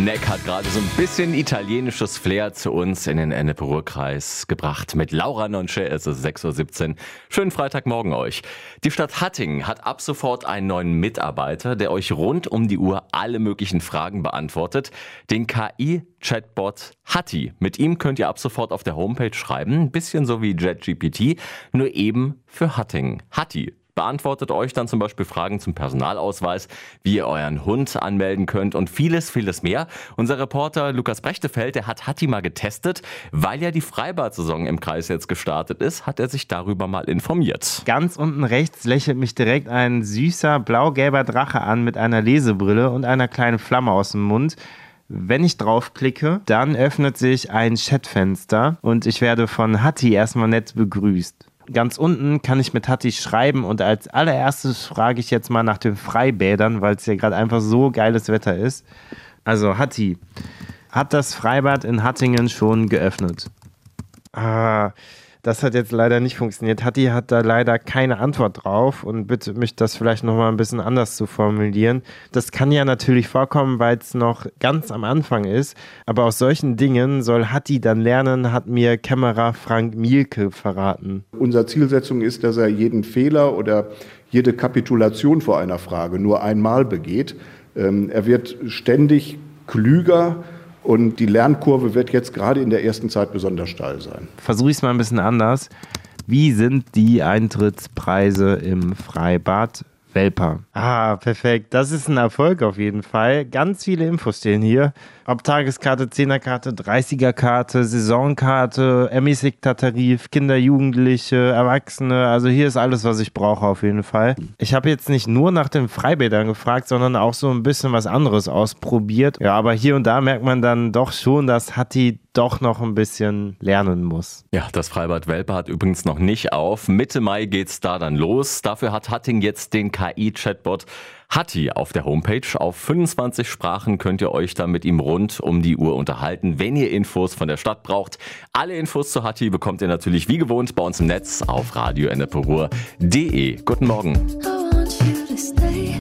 Neck hat gerade so ein bisschen italienisches Flair zu uns in den Ennepe-Ruhr-Kreis gebracht mit Laura Nonche. Es ist 6.17 Uhr. Schönen Freitagmorgen euch. Die Stadt Hattingen hat ab sofort einen neuen Mitarbeiter, der euch rund um die Uhr alle möglichen Fragen beantwortet. Den KI-Chatbot Hatti. Mit ihm könnt ihr ab sofort auf der Homepage schreiben. Ein bisschen so wie JetGPT, nur eben für Hattingen. Hatti beantwortet euch dann zum Beispiel Fragen zum Personalausweis, wie ihr euren Hund anmelden könnt und vieles mehr. Unser Reporter Lukas Brechtefeld, der hat Hatti mal getestet. Weil ja die Freibad-Saison im Kreis jetzt gestartet ist, hat er sich darüber mal informiert. Ganz unten rechts lächelt mich direkt ein süßer blau-gelber Drache an mit einer Lesebrille und einer kleinen Flamme aus dem Mund. Wenn ich draufklicke, dann öffnet sich ein Chatfenster und ich werde von Hatti erstmal nett begrüßt. Ganz unten kann ich mit Hatti schreiben und als allererstes frage ich jetzt mal nach den Freibädern, weil es ja gerade einfach so geiles Wetter ist. Also Hatti, hat das Freibad in Hattingen schon geöffnet? Das hat jetzt leider nicht funktioniert. Hatti hat da leider keine Antwort drauf und bittet mich, das vielleicht nochmal ein bisschen anders zu formulieren. Das kann ja natürlich vorkommen, weil es noch ganz am Anfang ist. Aber aus solchen Dingen soll Hatti dann lernen, hat mir Kämmerer Frank Mielke verraten. Unsere Zielsetzung ist, dass er jeden Fehler oder jede Kapitulation vor einer Frage nur einmal begeht. Er wird ständig klüger. Und die Lernkurve wird jetzt gerade in der ersten Zeit besonders steil sein. Versuche ich es mal ein bisschen anders. Wie sind die Eintrittspreise im Freibad Welper? Perfekt. Das ist ein Erfolg auf jeden Fall. Ganz viele Infos stehen hier. Ob Tageskarte, 10er-Karte, 30er-Karte, Saisonkarte, ermäßigter Tarif, Kinder, Jugendliche, Erwachsene. Also hier ist alles, was ich brauche auf jeden Fall. Ich habe jetzt nicht nur nach den Freibädern gefragt, sondern auch so ein bisschen was anderes ausprobiert. Ja, aber hier und da merkt man dann doch schon, dass Hatti doch noch ein bisschen lernen muss. Ja, das Freibad Welper hat übrigens noch nicht auf. Mitte Mai geht's da dann los. Dafür hat Hattingen jetzt den KI-Chatbot Hatti auf der Homepage. Auf 25 Sprachen könnt ihr euch dann mit ihm rund um die Uhr unterhalten, wenn ihr Infos von der Stadt braucht. Alle Infos zu Hatti bekommt ihr natürlich wie gewohnt bei uns im Netz auf radioenneperuhr.de. Guten Morgen.